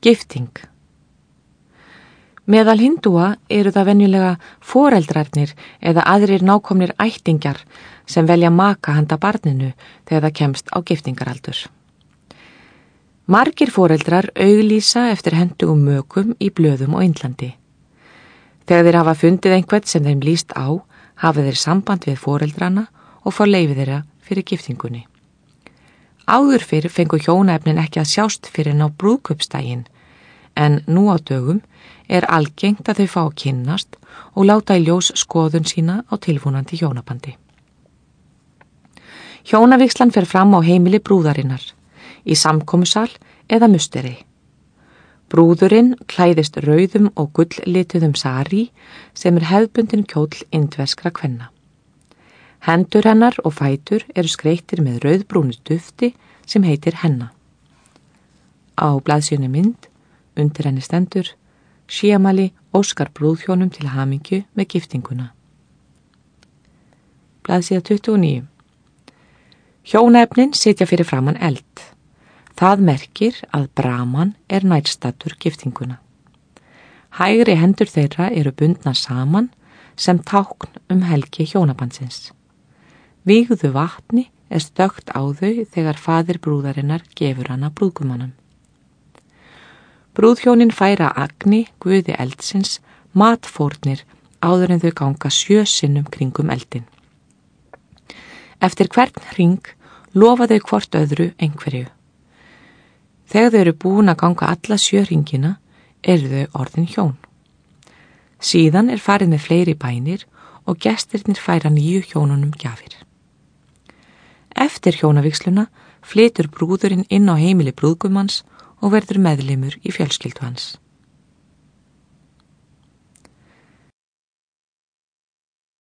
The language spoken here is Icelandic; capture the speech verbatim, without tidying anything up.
Gifting. Meðal hindúa eru það venjulega foreldrarnir eða aðrir nákomnir ættingjar sem velja maka handa barninu þegar það kemst á giftingaraldur. Margir foreldrar auglýsa eftir hentugum mökum í blöðum á Indlandi. Þegar þeir hafa fundið einhvern sem þeim líst á, hafa þeir samband við foreldrana og fá leyfi þeirra fyrir giftingunni. Áður fyrr fengu hjónaefnin ekki að sjást fyrir ná brúðkaupsdaginn, en nú á dögum er algengt að þau fá að kynnast og láta í ljós skoðun sína á tilvonandi hjónabandi. Hjónavígslan fer fram á heimili brúðarinnar, í samkomusal eða musteri. Brúðurinn klæðist rauðum og gulllituðum sari sem er hefðbundin kjóll indverskra kvenna. Hendur hennar og fætur eru skreyttir með rauðbrúnu dufti sem heitir henna. Á blaðsíðunni mynd, undir henni stendur: Shyamali óskar brúðhjónum til hamingju með giftinguna. Blaðsíða tuttugu og níu. Hjónaefnin sitja fyrir framan eld. Það merkir að Brahman er nærstaddur giftinguna. Hægri hendur þeirra eru bundnar saman sem tákn um helgi hjónabandsins. Vígðu vatni er stökkt á þau þegar faðir brúðarinnar gefur hana brúðgumannum. Brúðhjónin færa agni, guði eldsins, matfórnir áður en þau ganga sjö sinnum kringum eldin. Eftir hvern hring lofa þau hvort öðru einhverju. Þegar þau eru búin að ganga alla sjö hringina eru þau orðin hjón. Síðan er farið með fleiri bænir og gestirnir færa nýju hjónunum gjafir. Eftir hjónavígsluna flytur brúðurinn inn á heimili brúðgumans og verður meðlimur í fjölskyldu hans.